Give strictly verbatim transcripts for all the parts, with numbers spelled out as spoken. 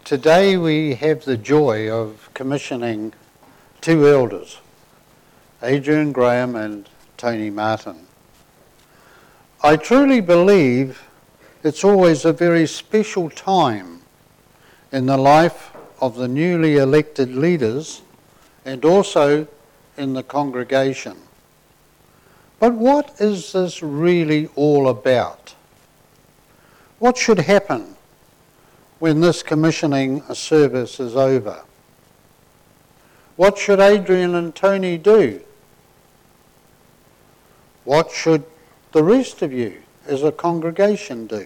Today we have the joy of commissioning two elders, Adrian Graham and Tony Martin. I truly believe it's always a very special time in the life of the newly elected leaders and also in the congregation. But what is this really all about? What should happen when this commissioning service is over? What should Adrian and Tony do? What should the rest of you as a congregation do?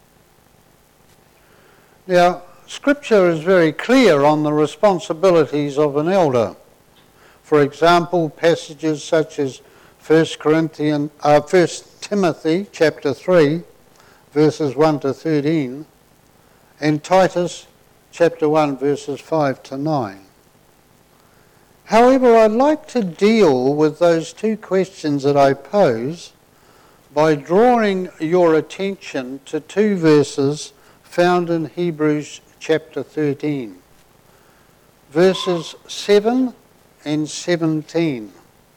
Now, Scripture is very clear on the responsibilities of an elder. For example, passages such as First Corinthians, uh, First Timothy chapter three, verses one to thirteen, and Titus chapter one, verses five to nine. However, I'd like to deal with those two questions that I pose by drawing your attention to two verses found in Hebrews chapter thirteen, verses seven and seventeen.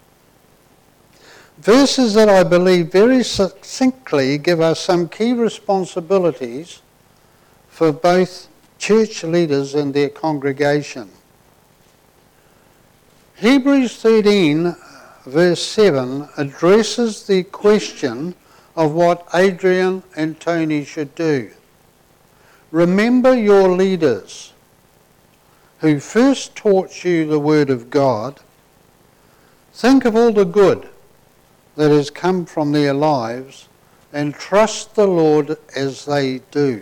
Verses that I believe very succinctly give us some key responsibilities for both church leaders and their congregation. Hebrews thirteen verse seven addresses the question of what Adrian and Tony should do. Remember your leaders who first taught you the word of God. Think of all the good that has come from their lives and trust the Lord as they do.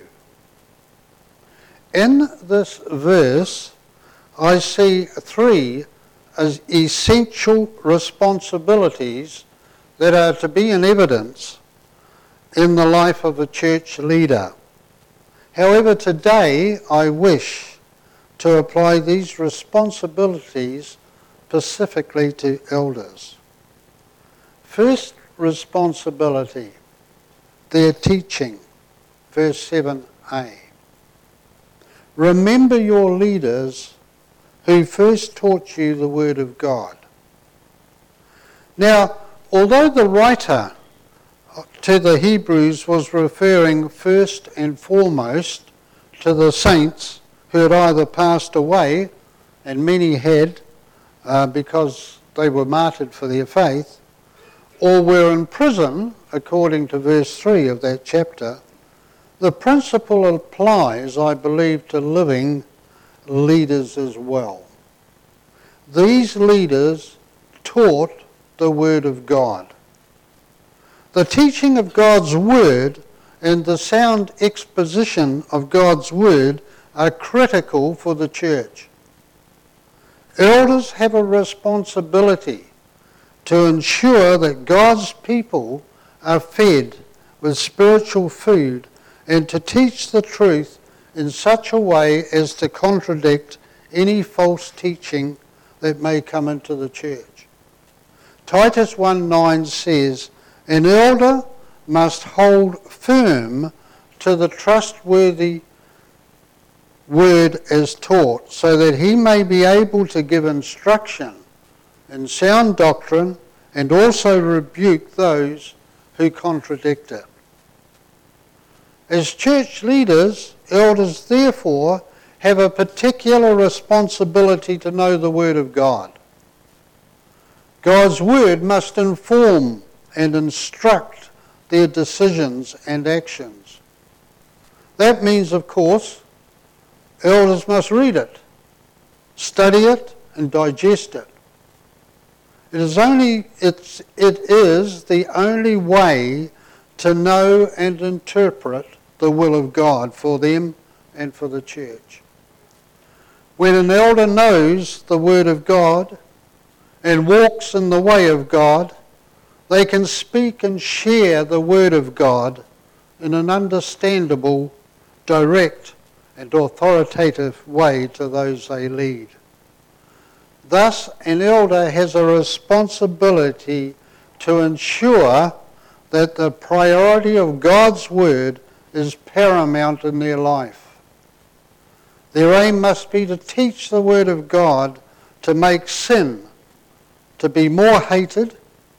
In this verse, I see three as essential responsibilities that are to be in evidence in the life of a church leader. However, today I wish to apply these responsibilities specifically to elders. First responsibility, their teaching, verse seven a. Remember your leaders who first taught you the word of God. Now, although the writer to the Hebrews was referring first and foremost to the saints who had either passed away, and many had uh, because they were martyred for their faith, or were in prison, according to verse three of that chapter, the principle applies, I believe, to living leaders as well. These leaders taught the word of God. The teaching of God's word and the sound exposition of God's word are critical for the church. Elders have a responsibility to ensure that God's people are fed with spiritual food and to teach the truth in such a way as to contradict any false teaching that may come into the church. Titus one nine says, an elder must hold firm to the trustworthy word as taught, so that he may be able to give instruction in sound doctrine and also rebuke those who contradict it. As church leaders, elders therefore have a particular responsibility to know the word of God. God's word must inform and instruct their decisions and actions. That means, of course, elders must read it, study it, and digest it. It is only it's it is the only way to know and interpret the will of God for them and for the church. When an elder knows the word of God and walks in the way of God, they can speak and share the word of God in an understandable, direct, and authoritative way to those they lead. Thus, an elder has a responsibility to ensure that the priority of God's word is paramount in their life. Their aim must be to teach the Word of God, to make sin to be more hated,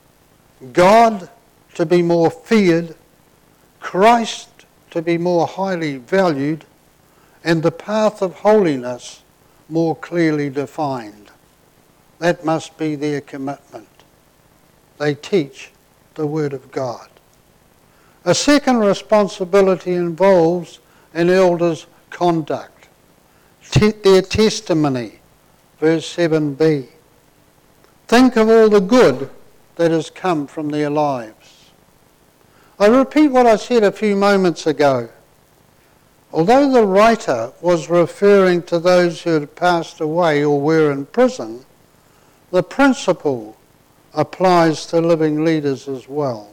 God to be more feared, Christ to be more highly valued, and the path of holiness more clearly defined. That must be their commitment. They teach the Word of God. A second responsibility involves an elder's conduct, te- their testimony, verse seven b. Think of all the good that has come from their lives. I repeat what I said a few moments ago. Although the writer was referring to those who had passed away or were in prison, the principle applies to living leaders as well.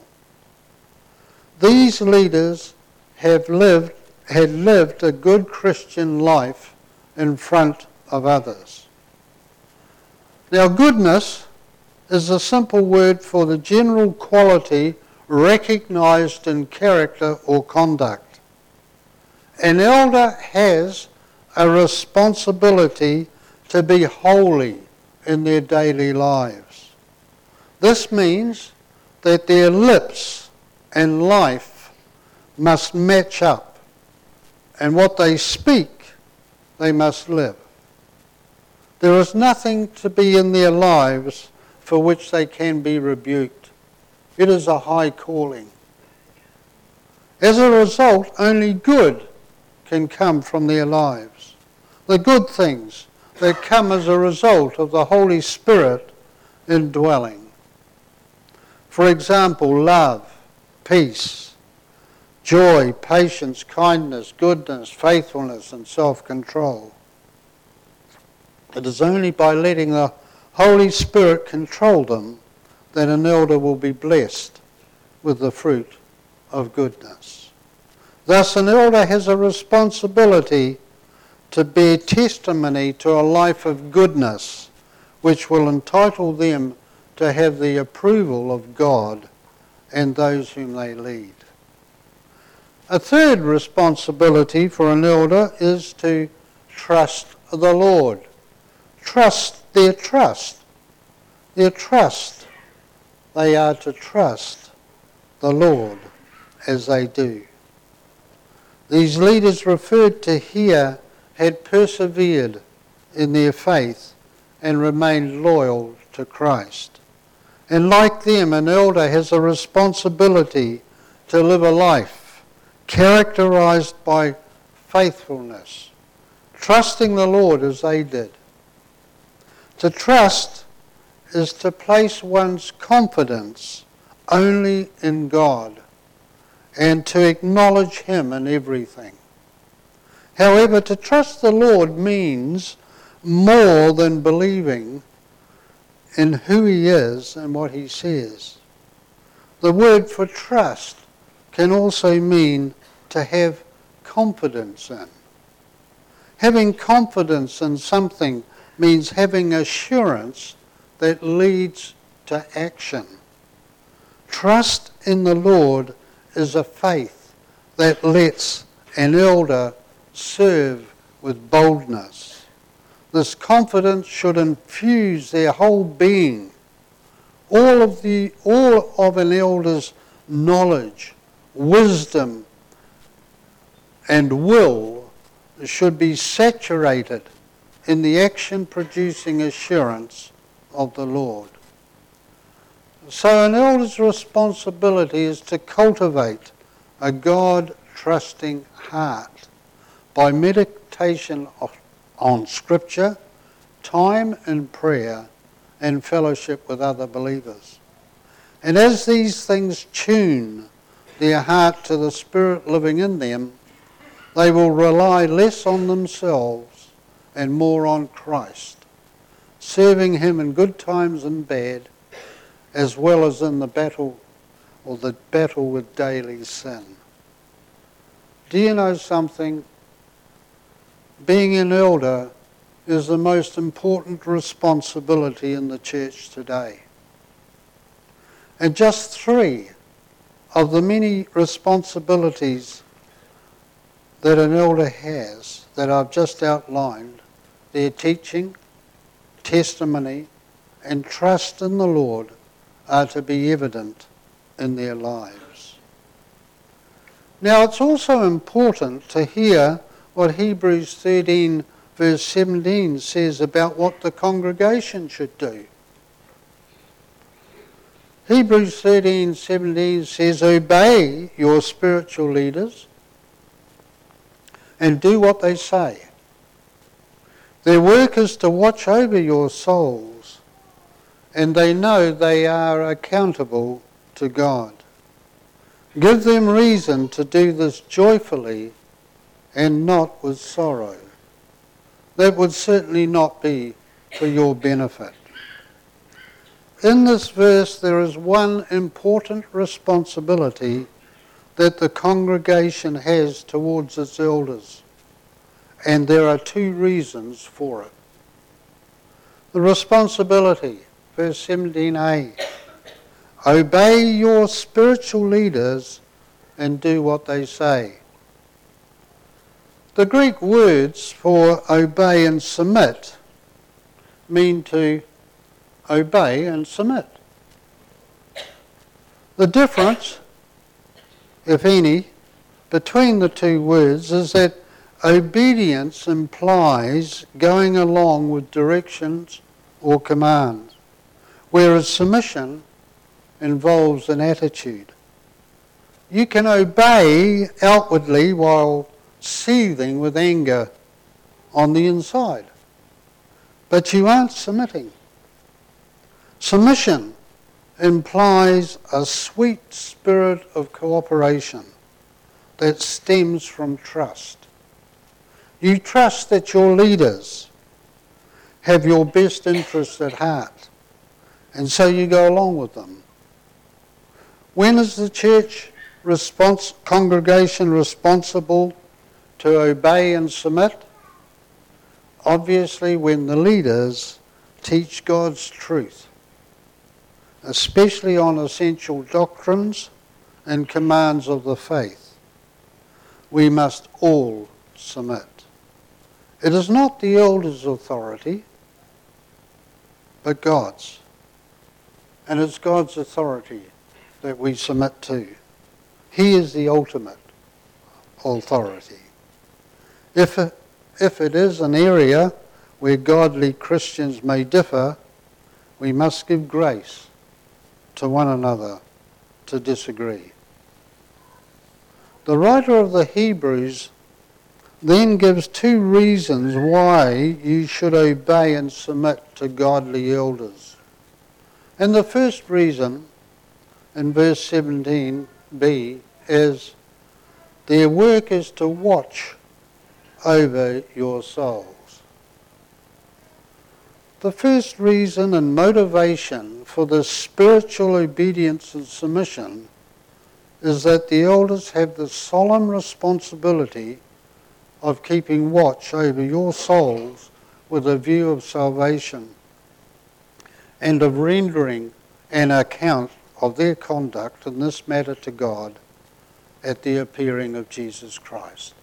These leaders have lived, had lived a good Christian life in front of others. Now, goodness is a simple word for the general quality recognised in character or conduct. An elder has a responsibility to be holy in their daily lives. This means that their lips and life must match up, and what they speak, they must live. There is nothing to be in their lives for which they can be rebuked. It is a high calling. As a result, only good can come from their lives. The good things that come as a result of the Holy Spirit indwelling. For example, love, peace, joy, patience, kindness, goodness, faithfulness, and self-control. It is only by letting the Holy Spirit control them that an elder will be blessed with the fruit of goodness. Thus, an elder has a responsibility to bear testimony to a life of goodness, which will entitle them to have the approval of God and those whom they lead. A third responsibility for an elder is to trust the Lord. Trust their trust. Their trust. They are to trust the Lord as they do. These leaders referred to here had persevered in their faith and remained loyal to Christ. And like them, an elder has a responsibility to live a life characterized by faithfulness, trusting the Lord as they did. To trust is to place one's confidence only in God and to acknowledge Him in everything. However, to trust the Lord means more than believing in who He is and what He says. The word for trust can also mean to have confidence in. Having confidence in something means having assurance that leads to action. Trust in the Lord is a faith that lets an elder serve with boldness. This confidence should infuse their whole being. All of the all of an elder's knowledge, wisdom, and will should be saturated in the action-producing assurance of the Lord. So an elder's responsibility is to cultivate a God-trusting heart by meditation on Scripture, time in prayer, and fellowship with other believers. And as these things tune their heart to the Spirit living in them, they will rely less on themselves and more on Christ, serving Him in good times and bad, as well as in the battle or the battle with daily sin. Do you know something? Being an elder is the most important responsibility in the church today. And just three of the many responsibilities that an elder has that I've just outlined, their teaching, testimony, and trust in the Lord are to be evident in their lives. Now, it's also important to hear what Hebrews thirteen verse seventeen says about what the congregation should do. Hebrews thirteen seventeen says, "Obey your spiritual leaders and do what they say. Their work is to watch over your souls, and they know they are accountable to God. Give them reason to do this joyfully and not with sorrow." That would certainly not be for your benefit. In this verse, there is one important responsibility that the congregation has towards its elders, and there are two reasons for it. The responsibility, verse seventeen a, "Obey your spiritual leaders and do what they say." The Greek words for obey and submit mean to obey and submit. The difference, if any, between the two words is that obedience implies going along with directions or commands, whereas submission involves an attitude. You can obey outwardly while seething with anger on the inside, but you aren't submitting. Submission implies a sweet spirit of cooperation that stems from trust. You trust that your leaders have your best interests at heart, and so you go along with them. When is the church response, congregation responsible to obey and submit? Obviously, when the leaders teach God's truth, especially on essential doctrines and commands of the faith, we must all submit. It is not the elders' authority, but God's. And it's God's authority that we submit to. He is the ultimate authority. If it, if it is an area where godly Christians may differ, we must give grace to one another to disagree. The writer of the Hebrews then gives two reasons why you should obey and submit to godly elders. And the first reason, in verse seventeen b, is their work is to watch over your souls. The first reason and motivation for this spiritual obedience and submission is that the elders have the solemn responsibility of keeping watch over your souls with a view of salvation and of rendering an account of their conduct in this matter to God at the appearing of Jesus Christ.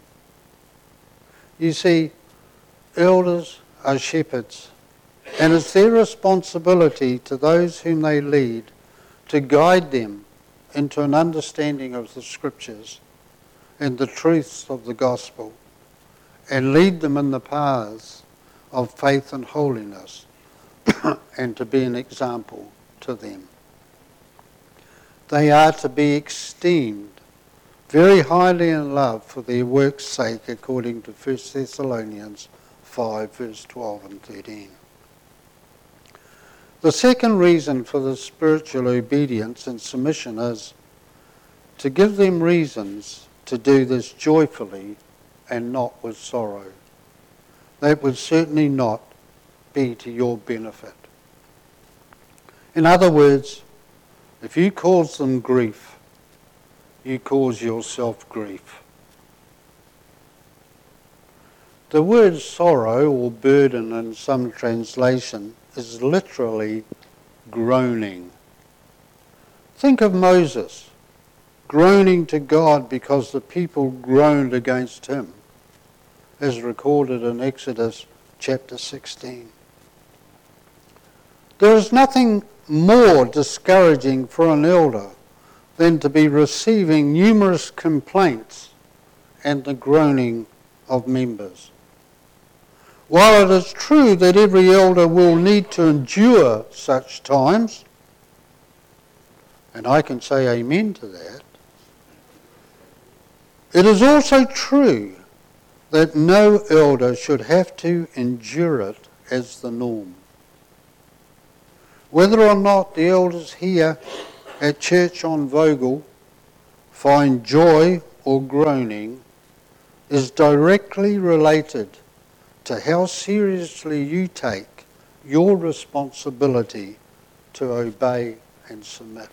You see, elders are shepherds, and it's their responsibility to those whom they lead to guide them into an understanding of the Scriptures and the truths of the gospel, and lead them in the paths of faith and holiness, and to be an example to them. They are to be esteemed very highly in love for their work's sake, according to First Thessalonians five, verse twelve and thirteen. The second reason for the spiritual obedience and submission is to give them reasons to do this joyfully and not with sorrow. That would certainly not be to your benefit. In other words, if you cause them grief, you cause yourself grief. The word sorrow or burden in some translation is literally groaning. Think of Moses groaning to God because the people groaned against him, as recorded in Exodus chapter sixteen. There is nothing more discouraging for an elder than to be receiving numerous complaints and the groaning of members. While it is true that every elder will need to endure such times, and I can say amen to that, it is also true that no elder should have to endure it as the norm. Whether or not the elders here at Church on Vogel find joy or groaning is directly related to how seriously you take your responsibility to obey and submit.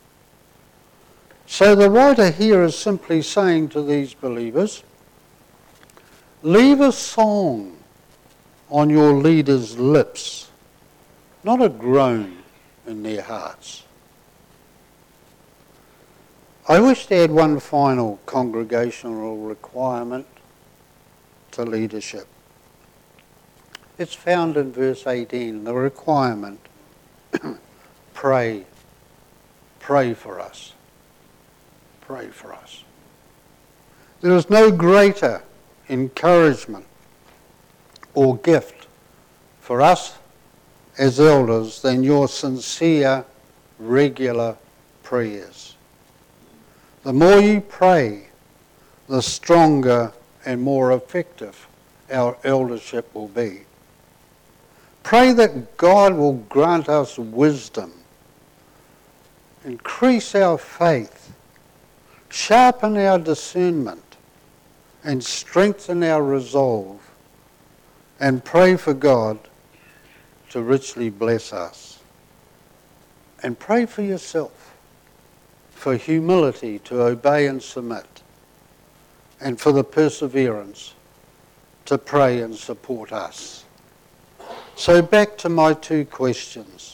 So the writer here is simply saying to these believers, leave a song on your leaders' lips, not a groan in their hearts. I wish to add one final congregational requirement to leadership. It's found in verse eighteen, the requirement, pray, pray for us, pray for us. There is no greater encouragement or gift for us as elders than your sincere, regular prayers. The more you pray, the stronger and more effective our eldership will be. Pray that God will grant us wisdom, increase our faith, sharpen our discernment, and strengthen our resolve, and pray for God to richly bless us. And pray for yourself, for humility to obey and submit, and for the perseverance to pray and support us. So back to my two questions.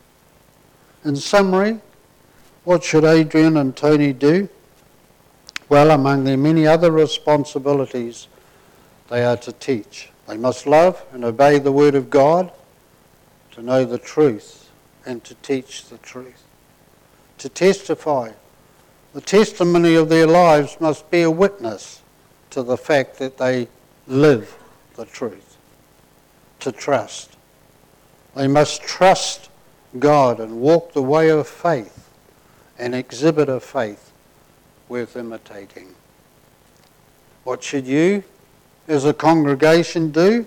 In summary, what should Adrian and Tony do? Well, among their many other responsibilities, they are to teach. They must love and obey the Word of God, to know the truth and to teach the truth. To testify. The testimony of their lives must bear witness to the fact that they live the truth. To trust. They must trust God and walk the way of faith and exhibit a faith worth imitating. What should you as a congregation do?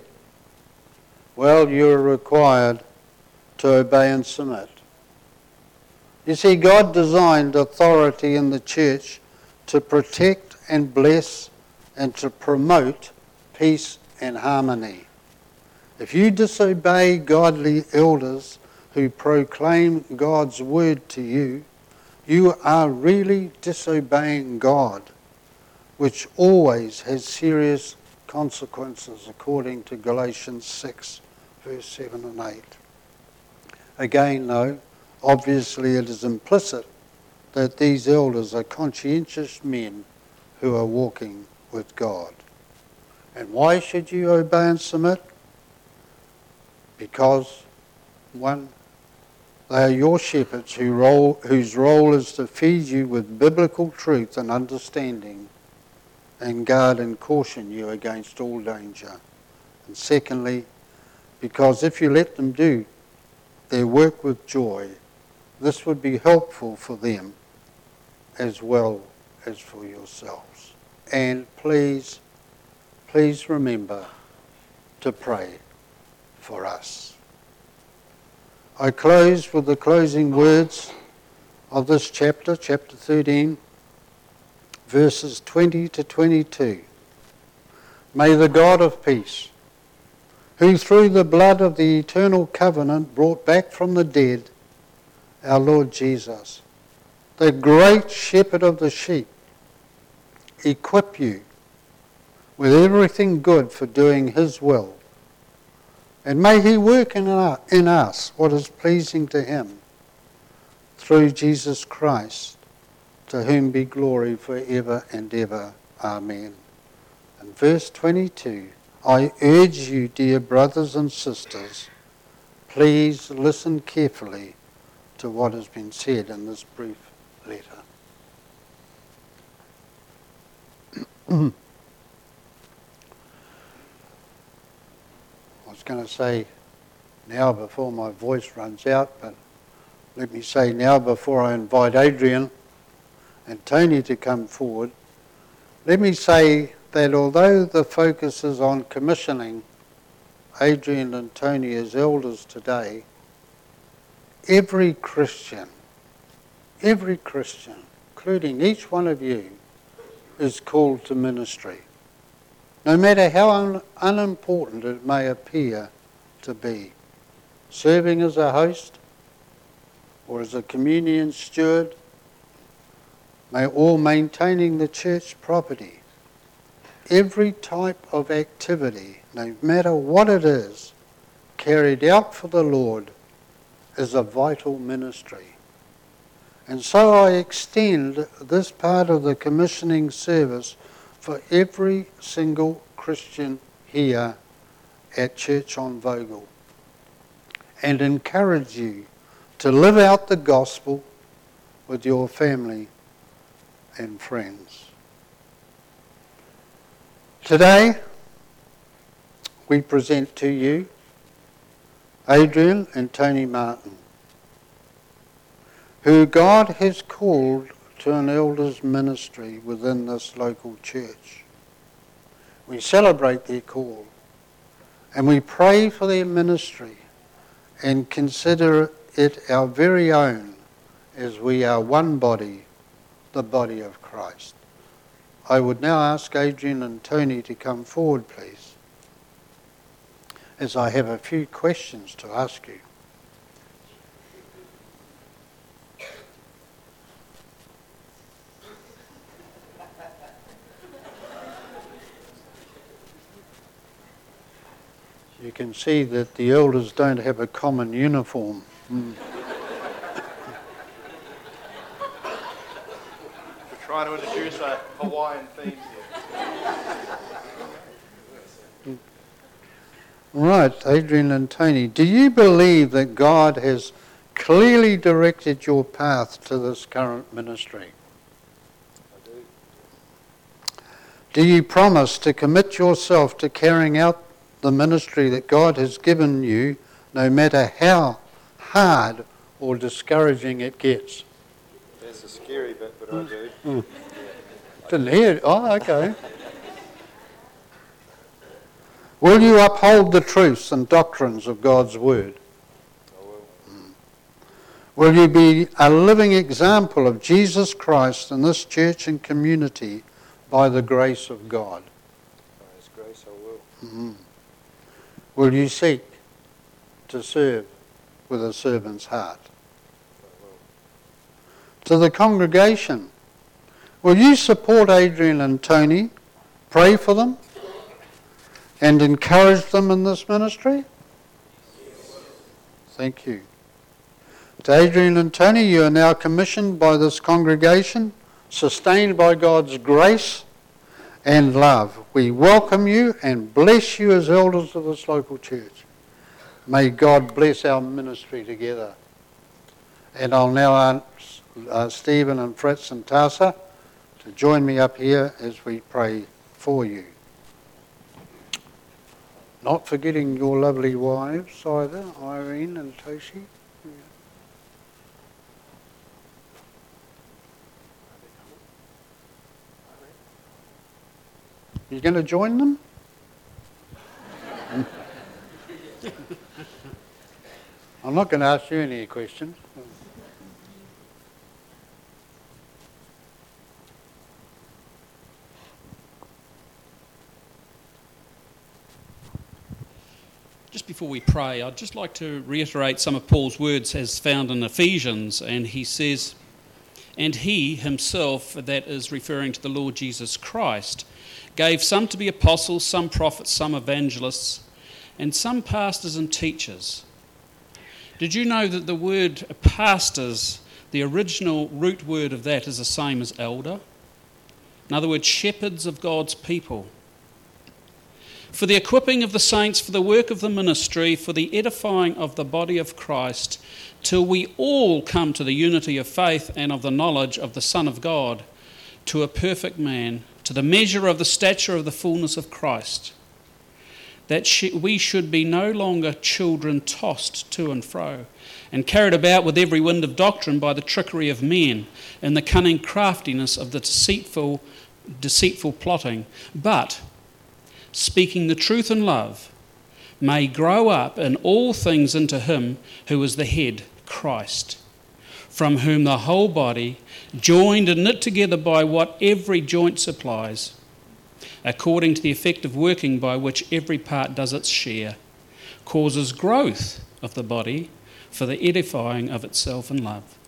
Well, you're required to obey and submit. You see, God designed authority in the church to protect and bless and to promote peace and harmony. If you disobey godly elders who proclaim God's word to you, you are really disobeying God, which always has serious consequences according to Galatians six, verse seven and eight. Again, though, obviously it is implicit that these elders are conscientious men who are walking with God. And why should you obey and submit? Because, one, they are your shepherds who role, whose role is to feed you with biblical truth and understanding and guard and caution you against all danger. And secondly, because if you let them do their work with joy, this would be helpful for them as well as for yourselves. And please, please remember to pray for us. I close with the closing words of this chapter, chapter thirteen, verses twenty to twenty-two. May the God of peace, who through the blood of the eternal covenant brought back from the dead our Lord Jesus, the great shepherd of the sheep, equip you with everything good for doing his will. And may he work in us what is pleasing to him through Jesus Christ, to whom be glory forever and ever. Amen. And verse twenty-two, I urge you, dear brothers and sisters, please listen carefully to what has been said in this brief letter. I was going to say now before my voice runs out, but let me say now before I invite Adrian and Tony to come forward, let me say that although the focus is on commissioning Adrian and Tony as elders today, every Christian, every Christian, including each one of you, is called to ministry, no matter how un- unimportant it may appear to be. Serving as a host or as a communion steward, may or maintaining the church property. Every type of activity, no matter what it is, carried out for the Lord is a vital ministry. And so I extend this part of the commissioning service for every single Christian here at Church on Vogel, and encourage you to live out the gospel with your family and friends. Today, we present to you Adrian and Tony Martin, who God has called to an elder's ministry within this local church. We celebrate their call and we pray for their ministry and consider it our very own as we are one body, the body of Christ. I would now ask Adrian and Tony to come forward, please, as I have a few questions to ask you. You can see that the elders don't have a common uniform. Mm. We're trying to introduce a Hawaiian theme here. Right, Adrian and Tony, do you believe that God has clearly directed your path to this current ministry? I do. Do you promise to commit yourself to carrying out the ministry that God has given you, no matter how hard or discouraging it gets? That's a scary bit, but I do. Mm. Didn't hear it. Oh, okay. Will you uphold the truths and doctrines of God's word? I will. Mm. Will you be a living example of Jesus Christ in this church and community by the grace of God? By His grace, I will. Mm. Will you seek to serve with a servant's heart? I will. To the congregation, will you support Adrian and Tony, pray for them, and encourage them in this ministry? Yes. Thank you. To Adrian and Tony, you are now commissioned by this congregation, sustained by God's grace and love. We welcome you and bless you as elders of this local church. May God bless our ministry together. And I'll now ask uh, Stephen and Fritz and Tasa to join me up here as we pray for you. Not forgetting your lovely wives either, Irene and Toshi. You going to join them? I'm not going to ask you any questions. Just before we pray, I'd just like to reiterate some of Paul's words as found in Ephesians, and he says, and he himself, that is referring to the Lord Jesus Christ, gave some to be apostles, some prophets, some evangelists, and some pastors and teachers. Did you know that the word pastors the original root word of that is the same as elder. In other words, shepherds of God's people. For the equipping of the saints, for the work of the ministry, for the edifying of the body of Christ, till we all come to the unity of faith and of the knowledge of the Son of God, to a perfect man, to the measure of the stature of the fullness of Christ, that we should be no longer children tossed to and fro, and carried about with every wind of doctrine by the trickery of men, and the cunning craftiness of the deceitful, deceitful plotting, but speaking the truth in love, may grow up in all things into him who is the head, Christ, from whom the whole body, joined and knit together by what every joint supplies, according to the effective working by which every part does its share, causes growth of the body for the edifying of itself in love.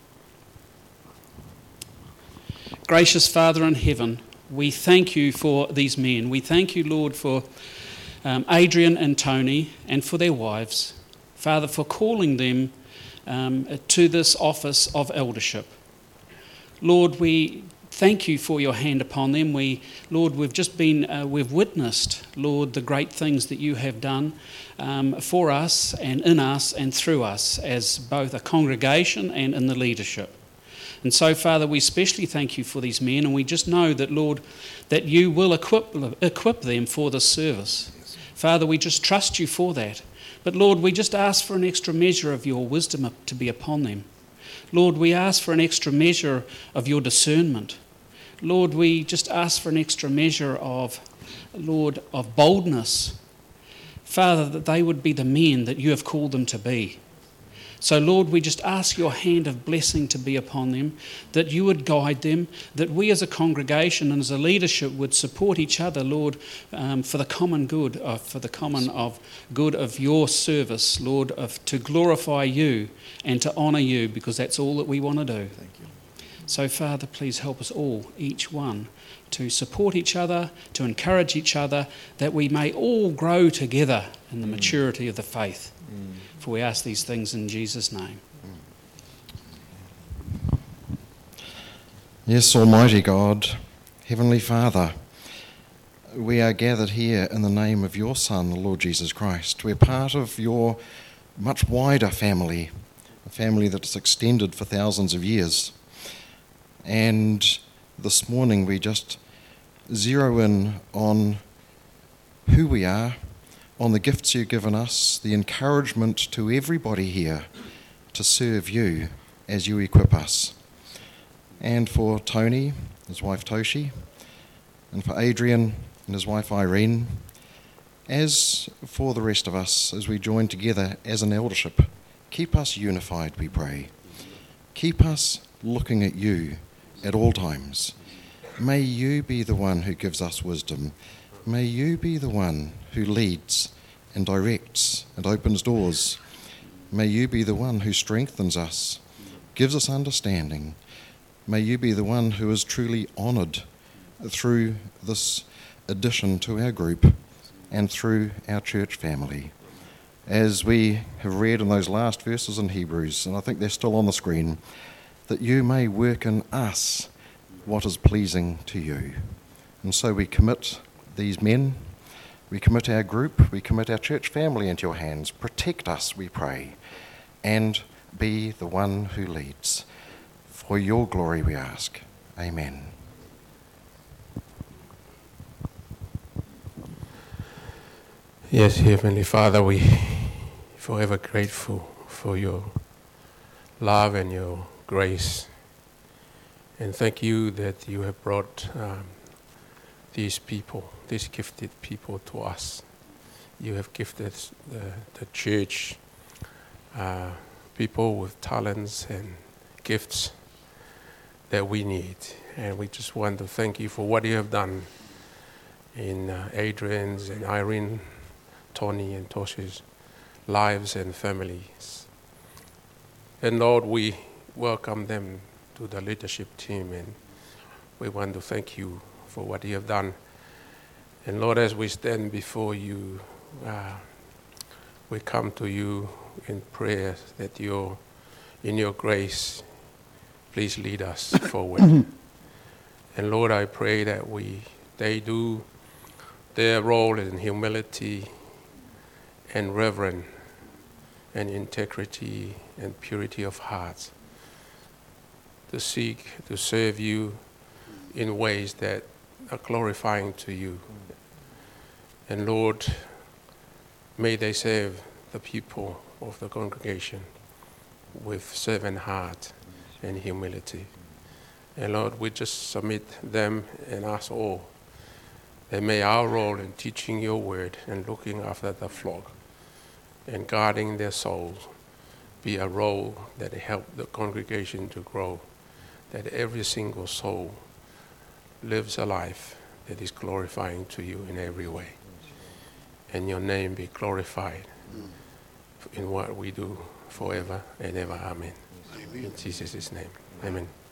Gracious Father in heaven, we thank you for these men. We thank you, Lord, for um, Adrian and Tony and for their wives. Father, for calling them um, to this office of eldership. Lord, we thank you for your hand upon them. We, Lord, we've just been, uh, we've witnessed, Lord, the great things that you have done um, for us and in us and through us as both a congregation and in the leadership. And so, Father, we especially thank you for these men, and we just know that, Lord, that you will equip, equip them for this service. Yes. Father, we just trust you for that. But, Lord, we just ask for an extra measure of your wisdom to be upon them. Lord, we ask for an extra measure of your discernment. Lord, we just ask for an extra measure of, Lord, of boldness. Father, that they would be the men that you have called them to be. So, Lord, we just ask your hand of blessing to be upon them, that you would guide them, that we as a congregation and as a leadership would support each other, Lord, um, for the common good, uh, for the common of good of your service, Lord, of to glorify you and to honour you, because that's all that we want to do. Thank you. So, Father, please help us all, each one, to support each other, to encourage each other, that we may all grow together in the mm. maturity of the faith. Mm. For we ask these things in Jesus' name. Yes, Almighty God, Heavenly Father, we are gathered here in the name of your Son, the Lord Jesus Christ. We're part of your much wider family, a family that's extended for thousands of years. And this morning we just zero in on who we are, on the gifts you've given us, the encouragement to everybody here to serve you as you equip us. And for Tony, his wife Toshi, and for Adrian and his wife Irene, as for the rest of us as we join together as an eldership, keep us unified, we pray. Keep us looking at you at all times. May you be the one who gives us wisdom. May you be the one who leads and directs and opens doors. May you be the one who strengthens us, gives us understanding. May you be the one who is truly honoured through this addition to our group and through our church family. As we have read in those last verses in Hebrews, and I think they're still on the screen, that you may work in us what is pleasing to you. And so we commit these men, we commit our group, we commit our church family into your hands. Protect us, we pray, and be the one who leads. For your glory we ask. Amen. Yes, Heavenly Father, we forever grateful for your love and your grace. And thank you that you have brought um, these people, these gifted people to us. You have gifted the, the church uh, people with talents and gifts that we need. And we just want to thank you for what you have done in uh, Adrian's and Irene, Tony and Toshi's lives and families. And Lord, we welcome them to the leadership team, and we want to thank you for what you have done. And Lord, as we stand before you, uh, we come to you in prayer that you're, in your grace, please lead us forward. And Lord, I pray that we they do their role in humility and reverence and integrity and purity of heart, to seek to serve you in ways that are glorifying to you. And Lord, may they serve the people of the congregation with servant heart and humility. And Lord, we just submit them and us all, that may our role in teaching your word and looking after the flock and guarding their souls be a role that help the congregation to grow, that every single soul lives a life that is glorifying to you in every way. And your name be glorified in what we do forever and ever. Amen. In Jesus' name. Amen.